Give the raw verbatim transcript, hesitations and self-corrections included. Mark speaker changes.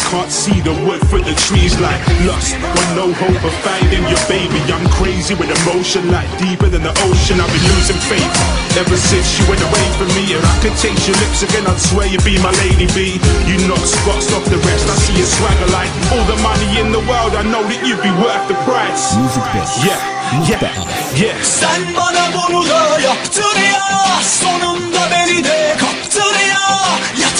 Speaker 1: can't see the wood for the trees like lust. When no hope of finding your baby, I'm crazy with emotion like deeper than the ocean. I've been losing faith ever since you went away from me. If I could taste your lips again, I'd swear you'd be my lady B. You knock spots off the rest, I see your swagger like all the money in the world. I know that you'd be worth the price.
Speaker 2: Music Best.
Speaker 1: Yeah, yeah, yeah.
Speaker 3: Sen bana bunu da yaptın ya, sonunda beni de kaptın ya.